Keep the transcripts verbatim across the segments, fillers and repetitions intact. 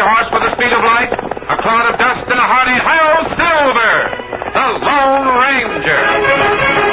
horse with the speed of light, a cloud of dust, and a hearty hi-yo Silver, the Lone Ranger.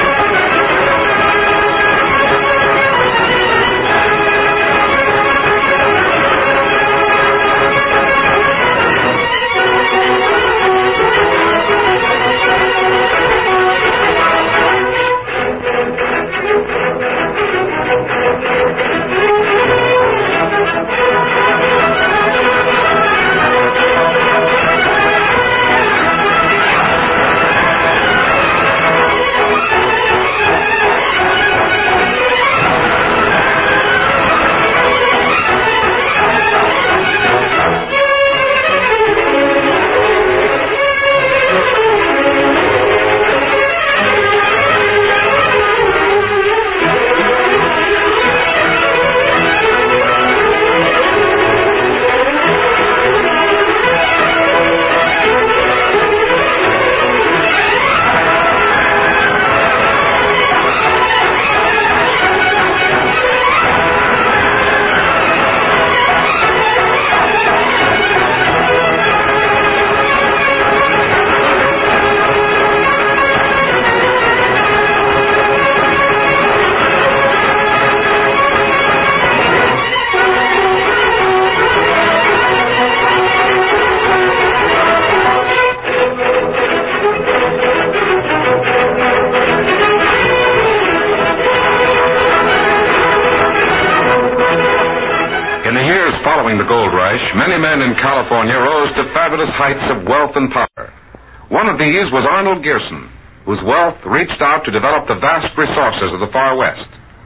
Following the gold rush, many men in California rose to fabulous heights of wealth and power. One of these was Arnold Gearson, whose wealth reached out to develop the vast resources of the Far West.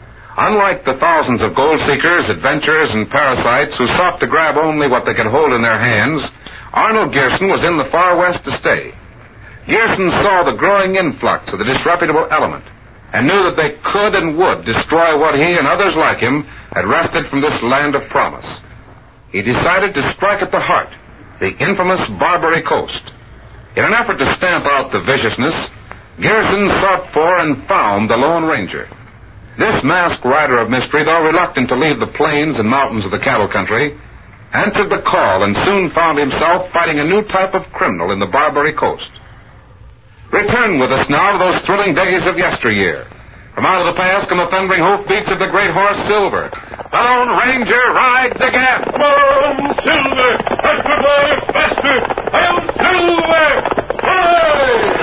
Unlike the thousands of gold seekers, adventurers, and parasites who sought to grab only what they could hold in their hands, Arnold Gearson was in the Far West to stay. Gearson saw the growing influx of the disreputable element and knew that they could and would destroy what he and others like him had wrested from this land of promise. He decided to strike at the heart, the infamous Barbary Coast. In an effort to stamp out the viciousness, Gearson sought for and found the Lone Ranger. This masked rider of mystery, though reluctant to leave the plains and mountains of the cattle country, answered the call and soon found himself fighting a new type of criminal in the Barbary Coast. Return with us now to those thrilling days of yesteryear. From out of the past come the thundering hoofbeats of the great horse Silver. The Lone Ranger rides again. Come on, Silver! Faster, boy! Faster! I am Silver! Hooray!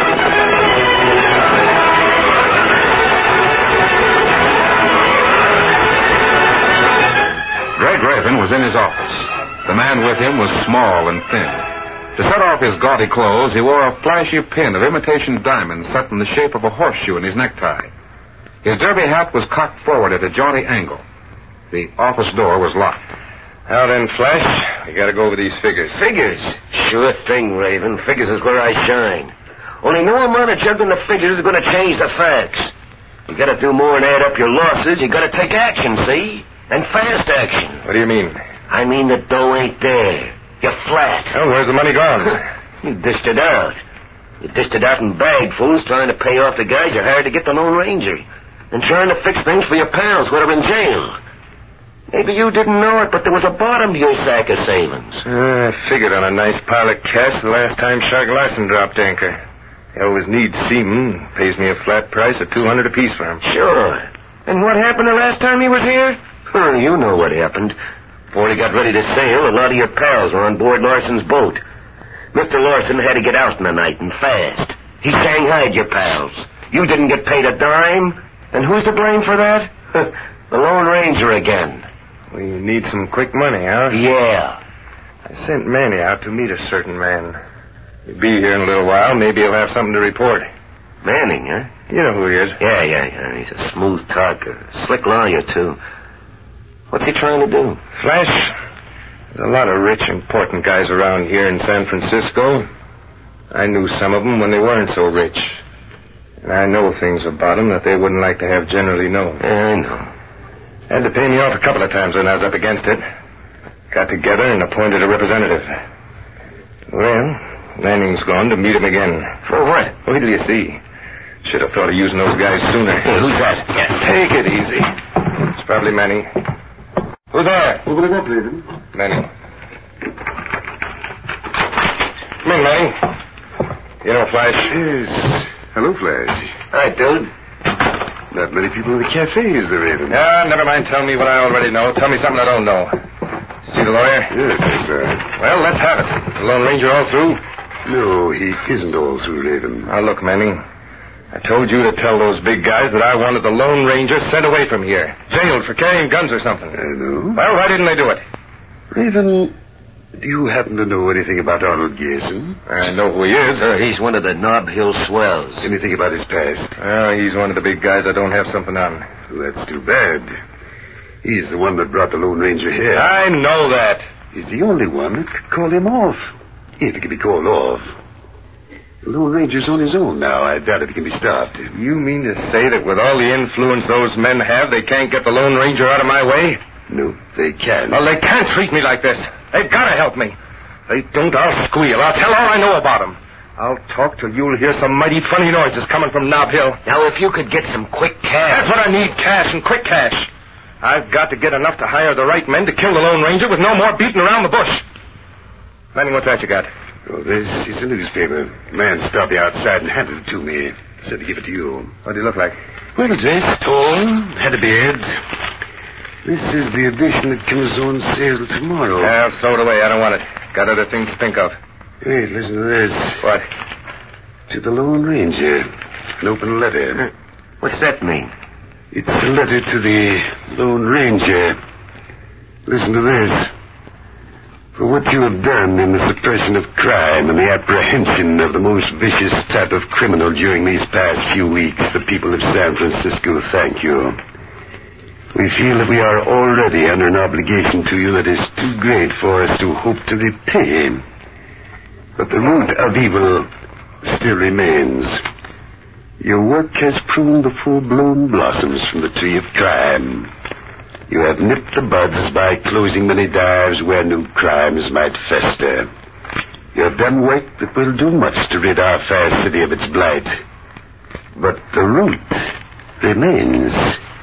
Greg Raven was in his office. The man with him was small and thin. To set off his gaudy clothes, he wore a flashy pin of imitation diamonds set in the shape of a horseshoe in his necktie. His derby hat was cocked forward at a jaunty angle. The office door was locked. Now then, Flash, we gotta go over these figures. Figures? Sure thing, Raven. Figures is where I shine. Only no amount of juggling the figures is gonna change the facts. You gotta do more than add up your losses. You gotta take action, see? And fast action. What do you mean? I mean the dough ain't there. You're flat. Well, where's the money gone? You dished it out. You dished it out in bagfuls trying to pay off the guys you hired to get the Lone Ranger. And trying to fix things for your pals who are in jail. Maybe you didn't know it, but there was a bottom to your sack of savings. Uh, I figured on a nice pile of cash the last time Shark Larson dropped anchor. He always needs seamen. Pays me a flat price of two hundred apiece for him. Sure. And what happened the last time he was here? Oh, you know what happened. Before he got ready to sail, a lot of your pals were on board Larson's boat. Mister Larson had to get out in the night and fast. He shanghaied your pals. You didn't get paid a dime. And who's to blame for that? The Lone Ranger again. We need some quick money, huh? Yeah. I sent Manny out to meet a certain man. He'll be here in a little while. Maybe he'll have something to report. Manning, huh? You know who he is. Yeah, yeah, yeah. He's a smooth talker. A slick lawyer, too. What's he trying to do? Flash, there's a lot of rich, important guys around here in San Francisco. I knew some of them when they weren't so rich. And I know things about them that they wouldn't like to have generally known. Yeah, I know. Had to pay me off a couple of times when I was up against it. Got together and appointed a representative. Well, Manning's gone to meet him again. For what? Wait till you see. Should have thought of using those guys sooner. Hey, who's that? Yeah, take it easy. It's probably Manning. Who's there? Open it up, Raven. Manning. Come in, Manning. You know, Flash. Yes. Hello, Flash. Hi, dude. Not many people in the cafe, is there, Raven? Ah, never mind. Tell me what I already know. Tell me something I don't know. See the lawyer? Yes, yes, sir. Well, let's have it. Is the Lone Ranger all through? No, he isn't all through, Raven. Now, look, Manning. I told you to tell those big guys that I wanted the Lone Ranger sent away from here. Jailed for carrying guns or something. I know. Well, why didn't they do it? Raven, do you happen to know anything about Arnold Garrison? I know who he is. Sir, he's one of the Nob Hill swells. Anything about his past? Oh, he's one of the big guys I don't have something on. Well, that's too bad. He's the one that brought the Lone Ranger here. I know that. He's the only one that could call him off. If he can be called off. The Lone Ranger's on his own now. I doubt if he can be stopped. You mean to say that with all the influence those men have, they can't get the Lone Ranger out of my way? No, they can't. Well, they can't treat me like this. They've got to help me. They don't, I'll squeal. I'll tell all I know about them. I'll talk till you'll hear some mighty funny noises coming from Nob Hill. Now, if you could get some quick cash. That's what I need, cash and quick cash. I've got to get enough to hire the right men to kill the Lone Ranger with no more beating around the bush. Manning, what's that you got? Oh, this is a newspaper. A man stopped me outside and handed it to me. Said to give it to you. What do you look like? Well dressed, tall, had a beard. This is the edition that comes on sale tomorrow. Well, throw it away. I don't want it. Got other things to think of. Wait, listen to this. What? To the Lone Ranger. An open letter. What's that mean? It's a letter to the Lone Ranger. Listen to this. For what you have done in the suppression of crime and the apprehension of the most vicious type of criminal during these past few weeks, the people of San Francisco thank you. We feel that we are already under an obligation to you that is too great for us to hope to repay. But the root of evil still remains. Your work has pruned the full-blown blossoms from the tree of crime. You have nipped the buds by closing many dives where new crimes might fester. You have done work that will do much to rid our fair city of its blight. But the root remains.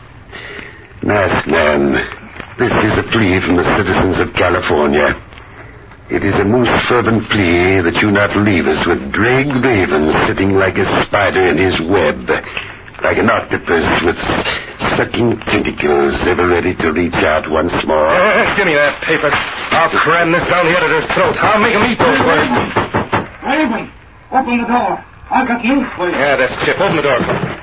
Masked man, this is a plea from the citizens of California. It is a most fervent plea that you not leave us with Greg Raven sitting like a spider in his web, like an octopus with sucking tentacles ever ready to reach out once more. Uh, give me that paper. I'll cram this down here at his throat. I'll make him eat those words. Raven, open the door. I've got news for you. Yeah, that's Chip. Open the door.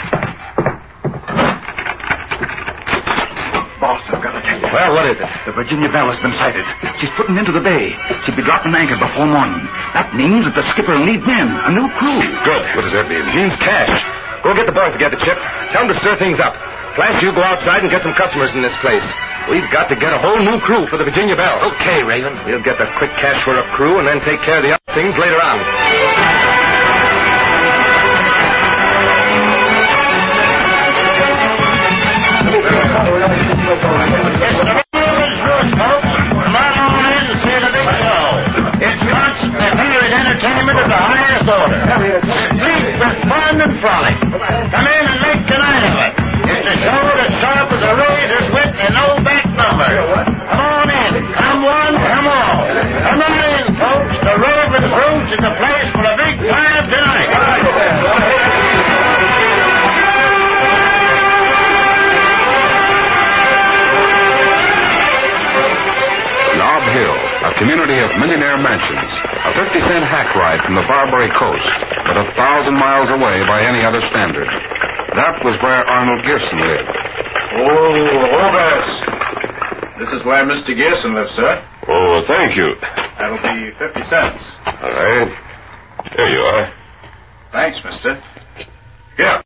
Boss, I've got to tell you. Well, what is it? The Virginia Belle has been sighted. She's putting into the bay. She'll be dropping anchor before morning. That means that the skipper will need men, a new crew. Good. What does that mean? Means cash. Go get the boys together, Chip. Tell them to stir things up. Flash, you go outside and get some customers in this place. We've got to get a whole new crew for the Virginia Belle. Okay, Raven. We'll get the quick cash for a crew and then take care of the other things later on. Entertainment of the highest order. Please respond and frolic. Come in and make tonight of it. It's a show that's sharp as a razor's wit and no back number. Come on in. Come one, come all. Come on in, folks. The Raven's Roots is the place for a big time tonight. Nob Hill, a community of millionaire mansions, a fifty-cent hack ride from the Barbary Coast, but a thousand miles away by any other standard. That was where Arnold Garrison lived. Oh, Oberst. This is where Mister Garrison lives, sir. Oh, thank you. That'll be fifty cents. All right. There you are. Thanks, mister. Yeah.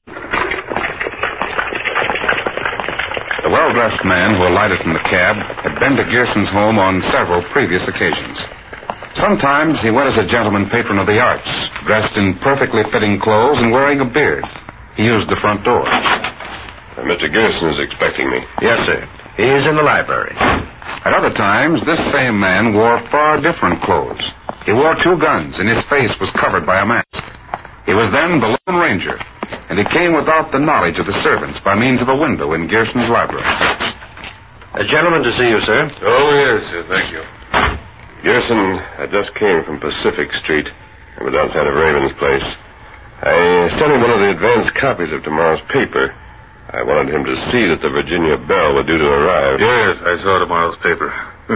The well-dressed man who alighted from the cab had been to Gearson's home on several previous occasions. Sometimes he went as a gentleman patron of the arts, dressed in perfectly fitting clothes and wearing a beard. He used the front door. Uh, Mister Garrison is expecting me. Yes, sir. He is in the library. At other times, this same man wore far different clothes. He wore two guns, and his face was covered by a mask. He was then the Lone Ranger, and he came without the knowledge of the servants by means of a window in Gearson's library. A gentleman to see you, sir. Oh, yes, sir. Thank you. Garrison, I just came from Pacific Street. It was outside of Raven's place. I sent him one of the advance copies of tomorrow's paper. I wanted him to see that the Virginia Belle was due to arrive. Yes, I saw tomorrow's paper.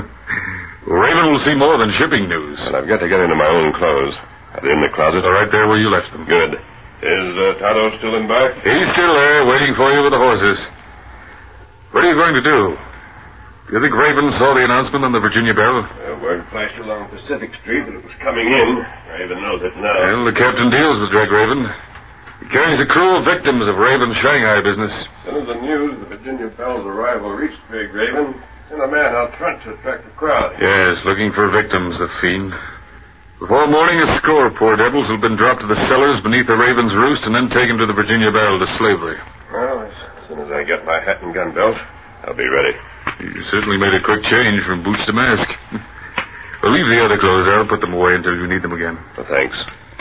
Raven will see more than shipping news. And I've got to get into my own clothes. Are they in the closet? They're right there where you left them. Good. Is uh, Tonto still in back? He's still there, waiting for you with the horses. What are you going to do? Do you think Raven saw the announcement on the Virginia Belle? Uh, word flashed along Pacific Street that it was coming in. Raven knows it now. Well, the captain deals with Drake Raven. He carries the crew of victims of Raven's Shanghai business. As soon as the news of the Virginia Belle's arrival reached Drake Raven, sent a man out front to attract the crowd. Yes, looking for victims, the fiend. Before morning, a score of poor devils have been dropped to the cellars beneath the Raven's roost and then taken to the Virginia Belle to slavery. Well, as soon as I get my hat and gun belt, I'll be ready. You certainly made a quick change from boots to mask. Well, leave the other clothes there. I'll put them away until you need them again. Well, thanks.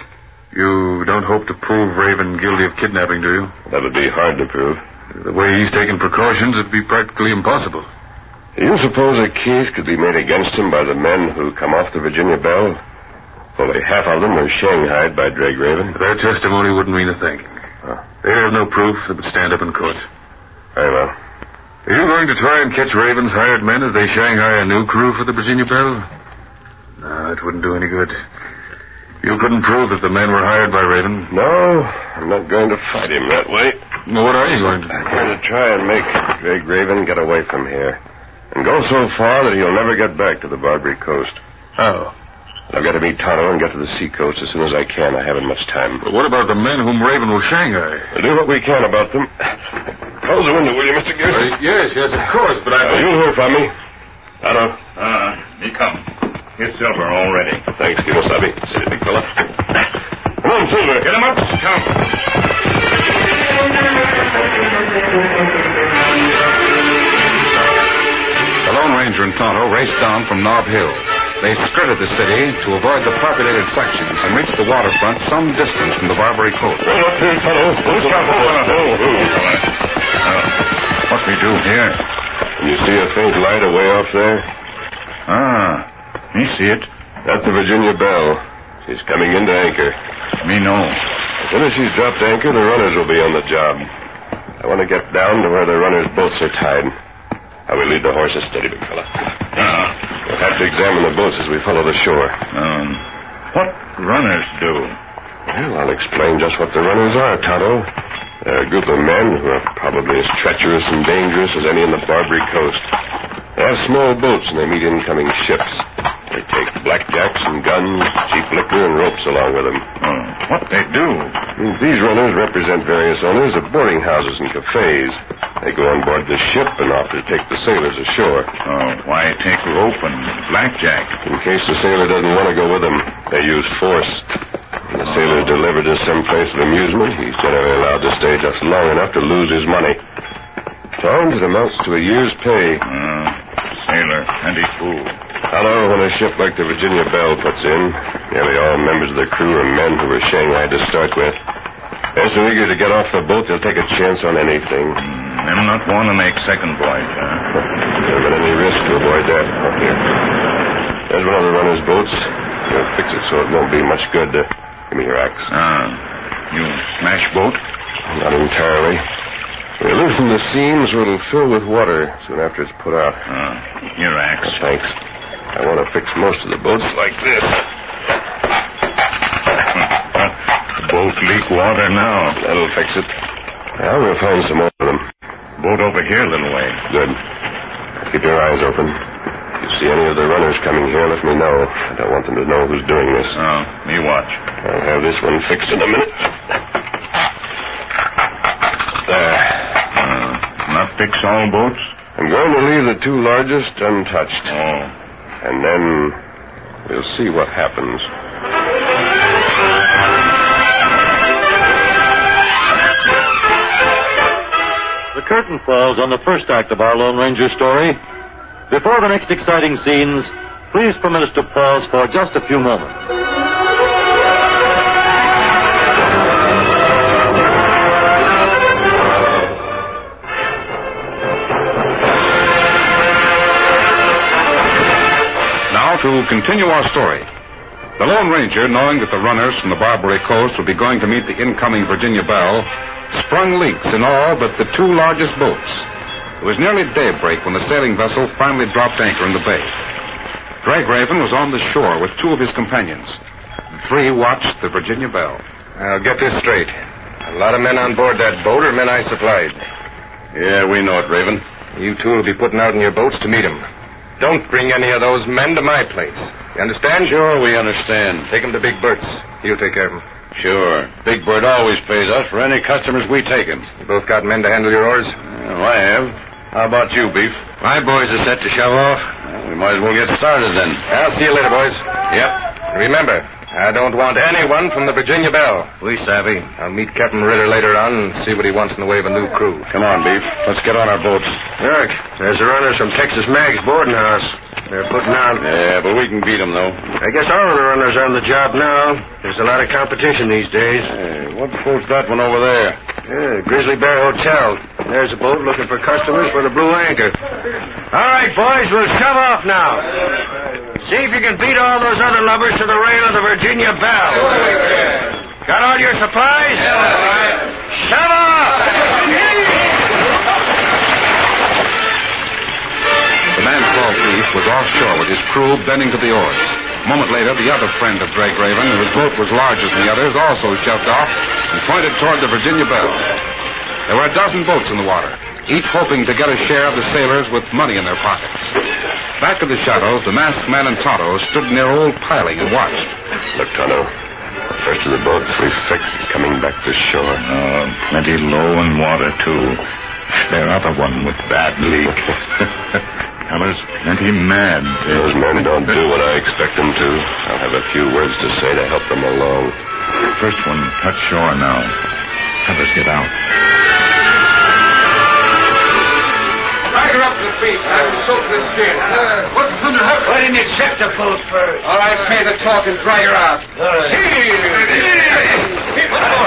You don't hope to prove Raven guilty of kidnapping, do you? That would be hard to prove. The way he's taken precautions, it'd be practically impossible. Do you suppose a case could be made against him by the men who come off the Virginia Belle? Fully half of them were shanghaied by Drake Raven. Their testimony wouldn't mean a thing. Oh. They have no proof that would stand up in court. Very well. Are you going to try and catch Raven's hired men as they Shanghai a new crew for the Virginia Belle? No, it wouldn't do any good. You couldn't prove that the men were hired by Raven. No, I'm not going to fight him that way. Well, what are you going to do? I'm going to try and make Drake Raven get away from here. And go so far that he'll never get back to the Barbary Coast. How? I've got to meet Tonto and get to the seacoast as soon as I can. I haven't much time. But what about the men whom Raven will Shanghai? We'll do what we can about them. Close the window, will you, Mister Gears? Uh, yes, yes, of course, but I... Uh, you'll hear from me. Tonto. Ah, me come. Here's Silver all ready. Thanks, Kimosabe. Sit, big fella. Come on, Silver. Get him up. Come. The Lone Ranger and Tonto raced down from Nob Hill. They skirted the city to avoid the populated sections and reached the waterfront some distance from the Barbary Coast. Well, up here, Tonto. Don't stop. What we do here? Can you see a faint light away off there? Ah, me see it. That's the Virginia Belle. She's coming into anchor. Me know. As soon as she's dropped anchor, the runners will be on the job. I want to get down to where the runners' boats are tied. I will lead the horses steady, big fella. Uh-huh. We'll have to examine the boats as we follow the shore. Um, what runners do? Well, I'll explain just what the runners are, Tonto. They're a group of men who are probably as treacherous and dangerous as any in the Barbary Coast. They have small boats and they meet incoming ships. They take blackjacks and guns, cheap liquor, and ropes along with them. Oh, what they do? These runners represent various owners of boarding houses and cafes. They go on board the ship and offer to take the sailors ashore. Oh, why take rope and blackjack? In case the sailor doesn't want to go with them, they use force. When the sailor is delivered to some place of amusement, he's generally allowed to stay just long enough to lose his money. Times it amounts to a year's pay. Uh, sailor and he fool. I know when a ship like the Virginia Belle puts in, nearly all members of the crew are men who were Shanghai to start with. They're so eager to get off the boat, they'll take a chance on anything. Mm, them not want to make second voyage, huh? Never been any risk to avoid that. Up here. There's one of the runner's boats. You'll fix it so it won't be much good to... Give me your axe. Ah, you smash boat? Not entirely. We loosen the seams so it'll fill with water soon after it's put out. Ah, your axe. Oh, thanks. I want to fix most of the boats like this. Boat leak water now. That'll fix it. Well, we'll find some more of them. Boat over here a little way. Good. Keep your eyes open. If you see any of the runners coming here, let me know. I don't want them to know who's doing this. Oh, me watch. I'll have this one fixed in a minute. There. Uh, not fix all boats? I'm going to leave the two largest untouched. Oh. And then we'll see what happens. The curtain falls on the first act of our Lone Ranger story. Before the next exciting scenes, please permit us to pause for just a few moments. Now to continue our story. The Lone Ranger, knowing that the runners from the Barbary Coast would be going to meet the incoming Virginia Belle, sprung leaks in all but the two largest boats. It was nearly daybreak when the sailing vessel finally dropped anchor in the bay. Drag Raven was on the shore with two of his companions. The three watched the Virginia Belle. I'll get this straight. A lot of men on board that boat are men I supplied. Yeah, we know it, Raven. You two will be putting out in your boats to meet them. Don't bring any of those men to my place. You understand? Sure, we understand. Take them to Big Bert's. He'll take care of them. Sure. Big Bird always pays us for any customers we take him. You both got men to handle your oars? Well, I have. How about you, Beef? My boys are set to shove off. Well, we might as well get started then. I'll see you later, boys. Yep. Remember, I don't want anyone from the Virginia Belle. We savvy. I'll meet Captain Ritter later on and see what he wants in the way of a new crew. Come on, Beef. Let's get on our boats. Look, there's the runners from Texas Mag's boarding house. They're putting out. Yeah, but we can beat them, though. I guess all of the runners are on the job now. There's a lot of competition these days. Hey, what boat's that one over there? Yeah, Grizzly Bear Hotel. There's a boat looking for customers for the Blue Anchor. All right, boys, we'll shove off now. See if you can beat all those other lovers to the rail of the Virginia Belle. Got all your supplies? Shove off! The man called Beef was offshore with his crew bending to the oars. A moment later, the other friend of Drag Raven, whose boat was larger than the others, also shoved off and pointed toward the Virginia Belle. There were a dozen boats in the water, each hoping to get a share of the sailors with money in their pockets. Back of the shadows, the masked man and Tonto stood in their old piling and watched. Look, Tonto. The first of the boats we've fixed is coming back to shore. Oh, plenty low in water, too. Their other one with bad leak. Fellas, plenty mad. Those men don't do what I expect them to. I'll have a few words to say to help them along. First one touch shore now. Fellas, get out. Drag her up to the feet. I'm soaked with skin. Uh, what's going to happen? Why didn't you check the boat first? All right, pay the talk and drag her out. All right. Here! Here!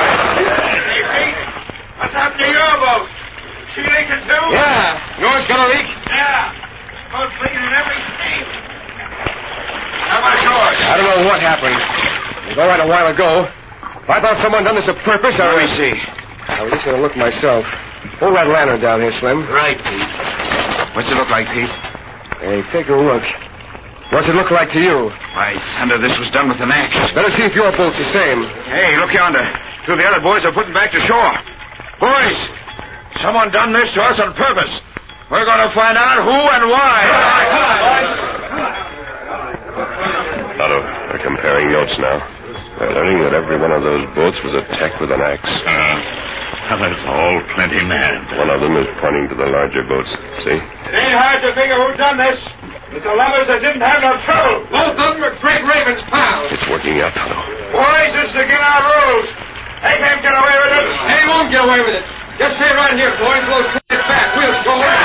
What's happened to your boat? She leaking too? Yeah. Yours got a leak? Yeah. Boat's leaking in every seam. How about yours? I don't know what happened. It was all right a while ago. If I thought someone done this on purpose, I Let would... me see. I was just going to look myself. Hold that lantern down here, Slim. Right, Pete. What's it look like, Pete? Hey, take a look. What's it look like to you? Why, thunder, this was done with an axe. Better see if your boat's the same. Hey, look yonder. Two of the other boys are putting back to shore. Boys, someone done this to us on purpose. We're going to find out who and why. Tonto, they're comparing notes now. They're learning that every one of those boats was attacked with an axe. Uh, fellas, all plenty mad. One of them is pointing to the larger boats. See? It ain't hard to figure who done this. It's the lovers that didn't have no trouble. Both of them are Drake Raven's pals. It's working out, Tonto. Boys, this is against our rules. They can't get away with it. They won't get away with it. Just stay right here, boys. We'll get back. We'll show it.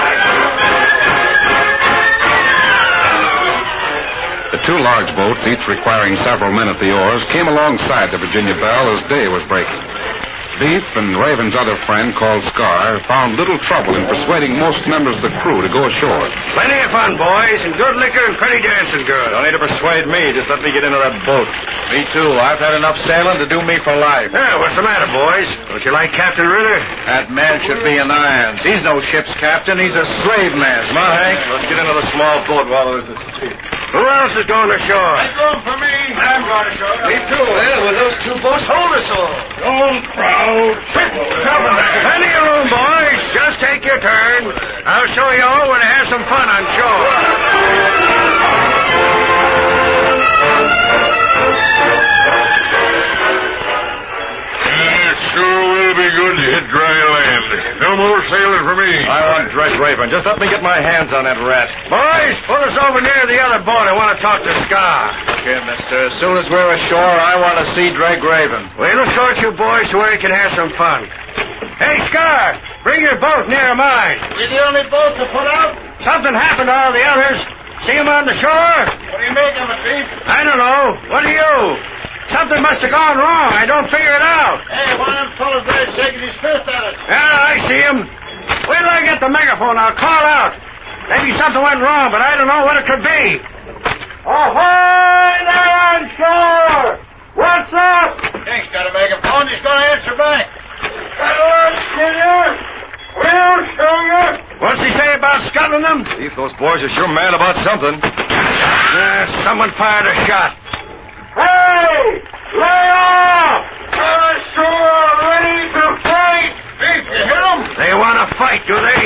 The two large boats, each requiring several men at the oars, came alongside the Virginia Belle as day was breaking. Beef and Raven's other friend, called Scar, found little trouble in persuading most members of the crew to go ashore. Plenty of fun, boys, and good liquor and pretty dancing girls. Don't need to persuade me. Just let me get into that boat. Me too. I've had enough sailing to do me for life. Yeah, what's the matter, boys? Don't you like Captain Ritter? That man should be in irons. He's no ship's captain. He's a slave man. Come on, Hank. Let's get into the small boat while there's a seat. Who else is going ashore? That's room for me. I'm going ashore. Me too. Well, will those two boats hold us all? Don't crowd. Plenty of room, boys. Just take your turn. I'll show you all where to have some fun on shore. Sure will be good to hit dry land. No more sailing for me. I want Drake Raven. Just let me get my hands on that rat. Boys, pull us over near the other boat. I want to talk to Scar. Okay, mister. As soon as we're ashore, I want to see Drake Raven. We'll escort you boys to where you can have some fun. Hey, Scar, bring your boat near mine. We're the only boat to put out? Something happened to all the others. See them on the shore? What do you make of it, Pete? I don't know. What do you? Something must have gone wrong. I don't figure it out. Hey, one of them fellas there shaking his fist at us. Yeah, I see him. Wait till I get the megaphone. I'll call out. Maybe something went wrong, but I don't know what it could be. Ahoy there on shore! What's up? King's got a megaphone. He's going to answer back. Come on, Skinner. We'll show you. What's he say about scuttling them? Chief, those boys are sure mad about something. Uh, someone fired a shot. Hey! Lay off! They're sure ready to fight. Chief, you hear them? They want to fight, do they?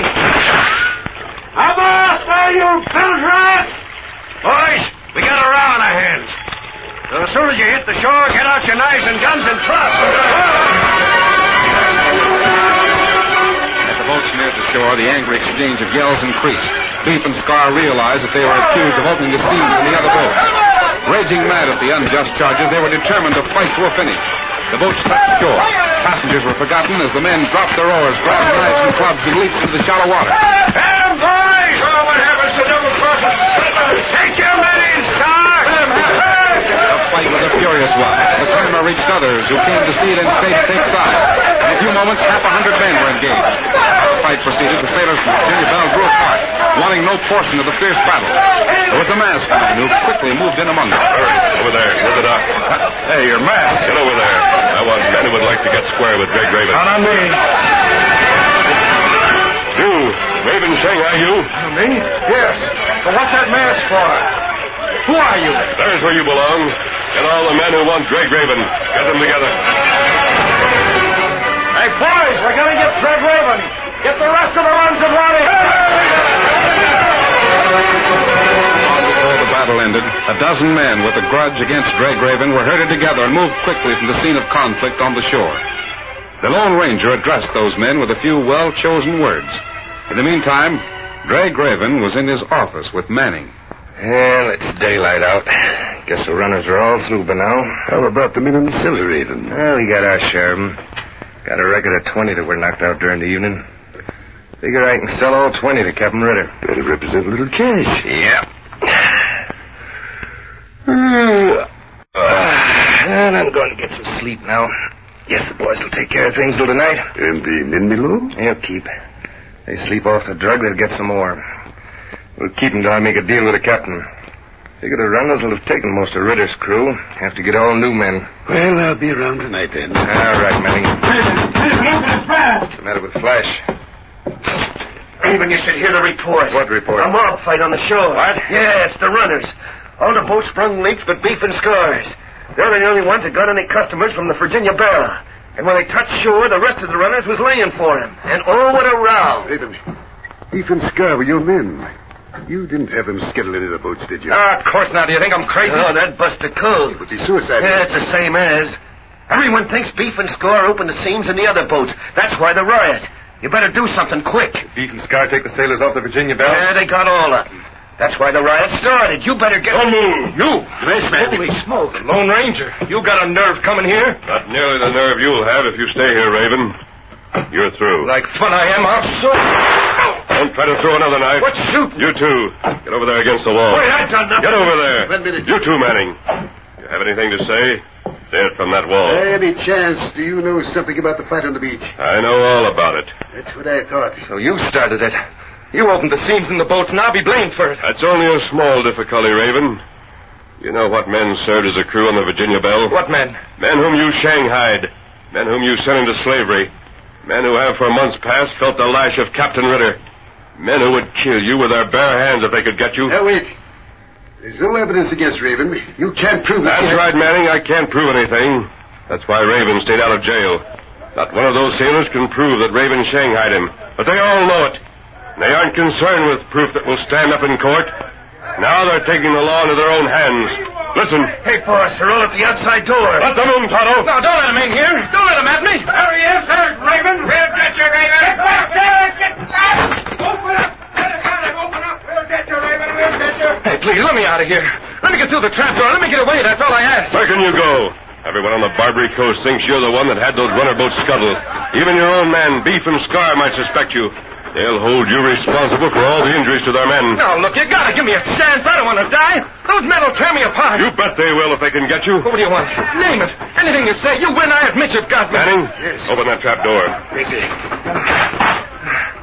Avast, are you bilge rats? Boys, we got a row on our hands. So as soon as you hit the shore, get out your knives and guns and trot. At the boats near the shore, the angry exchange of yells increased. Beef and Scar realized that they were accused of opening the seams in the other boat. Raging mad at the unjust charges, they were determined to fight to a finish. The boats touched shore. Passengers were forgotten as the men dropped their oars, grabbed knives and clubs, and leaped into the shallow water. Damn, boys! Oh, what happens to double crossing? Take your men in, Star! The fight was a furious one. The clamor reached others who came to see it and stayed to take sides. In a few moments, half a hundred men were engaged. As the fight proceeded, the sailors from Virginia Belle grew apart, wanting no portion of the fierce battle. There was a masked man who quickly moved in among them. Over there, near the dock. Hey, you're masked. Get over there. I want men who would like to get square with Greg Raven. Not on me. You, Raven Shanghai, you? Me? Yes. But what's that mask for? Who are you? There's where you belong. Get all the men who want Greg Raven. Get them together. Hey, boys, we're going to get Greg Raven. Get the rest of the ones that want him. Long before the battle ended, a dozen men with a grudge against Greg Raven were herded together and moved quickly from the scene of conflict on the shore. The Lone Ranger addressed those men with a few well-chosen words. In the meantime, Greg Raven was in his office with Manning. Well, it's daylight out. Guess the runners are all through by now. How about the men in the cellar, Raven? Well, we got our share of them. Got a record of twenty that were knocked out during the evening. Figure I can sell all twenty to Captain Ritter. Better represent a little cash. Yep. Uh, and I'm going to get some sleep now. Guess the boys will take care of things till tonight. And the men below? They'll keep. They sleep off the drug, they'll get some more. We'll keep them till I make a deal with the captain. Figure the runners will have taken most of Ritter's crew. Have to get all new men. Well, I'll be around tonight then. All right, Manning. What's the matter with Flash? Raven, you should hear the report. What report? A mob fight on the shore. What? Yeah, it's the runners. All the boats sprung leaks but Beef and Scars. They're the only ones that got any customers from the Virginia Belle. And when they touched shore, the rest of the runners was laying for him. And oh, what a row. Raven, Beef and Scar were your men. You didn't have them skittle into the boats, did you? Ah, of course not. Do you think I'm crazy? Oh, that busted code. It would be suicide. Yeah, it's the same as. Everyone thinks Beef and Scar opened the seams in the other boats. That's why the riot. You better do something quick. Beef and Scar take the sailors off the Virginia Belle? Yeah, they got all of them. That's why the riot started. You better get... Don't move. You. Nice man. Holy smoke. Lone Ranger, you got a nerve coming here? Not nearly the nerve you'll have if you stay here, Raven. You're through. Like fun I am, I'll shoot. Don't try to throw another knife. What's shooting? You two. Get over there against the wall. Wait, I've done nothing. Get over there. One minute. You two, Manning. You have anything to say? Say it from that wall. Any chance do you know something about the fight on the beach? I know all about it. That's what I thought. So you started it. You opened the seams in the boats, and I'll be blamed for it. That's only a small difficulty, Raven. You know what men served as a crew on the Virginia Belle? What men? Men whom you shanghaied. Men whom you sent into slavery. Men who have for months past felt the lash of Captain Ritter. Men who would kill you with their bare hands if they could get you. Now, wait. There's no evidence against Raven. You can't prove it. That's right, Manning. I can't prove anything. That's why Raven stayed out of jail. Not one of those sailors can prove that Raven shanghaied him. But they all know it. They aren't concerned with proof that will stand up in court. Now they're taking the law into their own hands. Listen. Hey, boss, they're all at the outside door. Let them in, Tonto. No, don't let them in here. Don't let them at me. There he is. There's Raven. We'll get you, Raven. Get back there. Get back. Open up. Let us out and open up. We'll get you, Raven. We'll get you. Hey, please, let me out of here. Let me get through the trap door. Let me get away. That's all I ask. Where can you go? Everyone on the Barbary Coast thinks you're the one that had those runner boats scuttled. Even your own man, Beef and Scar, might suspect you. They'll hold you responsible for all the injuries to their men. No, look, you gotta give me a chance. I don't want to die. Those men will tear me apart. You bet they will if they can get you. What do you want? Name it. Anything you say. You win, I admit you've got me. Manning, yes. Open that trap door. Easy.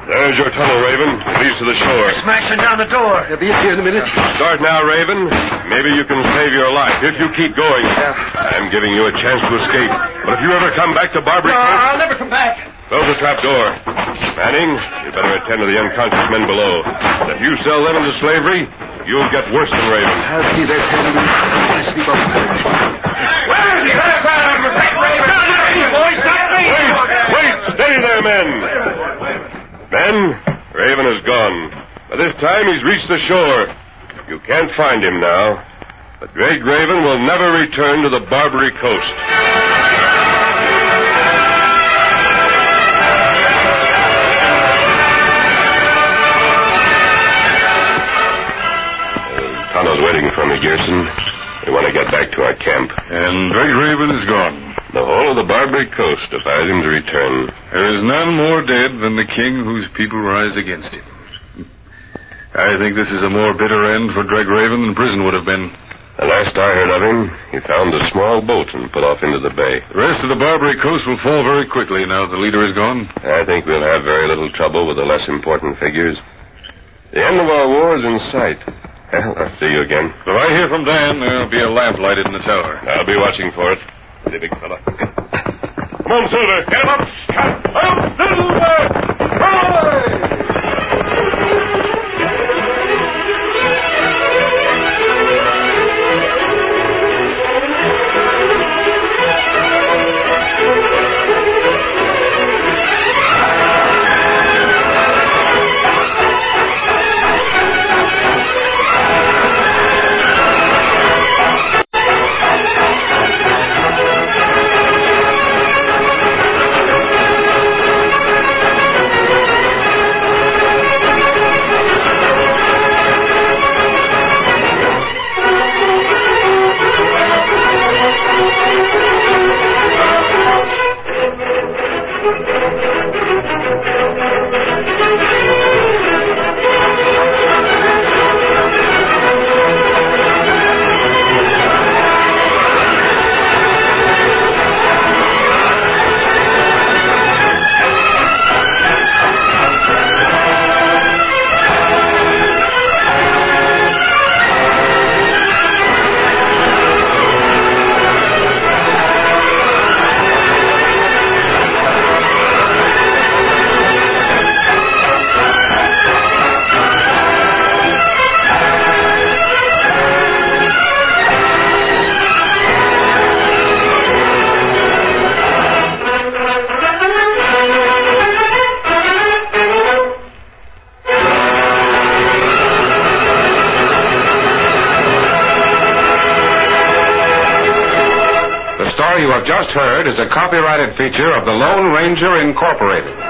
There's your tunnel, Raven. It leads to the shore. Smashing down the door. He'll be here in a minute. Start now, Raven. Maybe you can save your life if you keep going. I'm giving you a chance to escape. But if you ever come back to Barbary No, Coast... I'll never come back. Close the trap door. Manning, you better attend to the unconscious men below. If you sell them into slavery, you'll get worse than Raven. I'll see that handled. I sleep off. Where is he? Raven! Boys, stop me! Wait! Wait! Steady there, men! Men, Raven is gone. By this time, he's reached the shore. You can't find him now. But Great Raven will never return to the Barbary Coast. Tonto's waiting for me, Gerson. We want to get back to our camp. And Great Raven is gone. The whole of the Barbary Coast defies him to return. There is none more dead than the king whose people rise against him. I think this is a more bitter end for Greg Raven than prison would have been. The last I heard of him, he found a small boat and put off into the bay. The rest of the Barbary Coast will fall very quickly now that the leader is gone. I think we'll have very little trouble with the less important figures. The end of our war is in sight. Well, I'll see you again. If I hear from Dan, there'll be a lamp lighted in the tower. I'll be watching for it. See, big fella. Come on, Silver. Get him up, Scott. Up, Silver! Hooray! You have just heard is a copyrighted feature of the Lone Ranger Incorporated.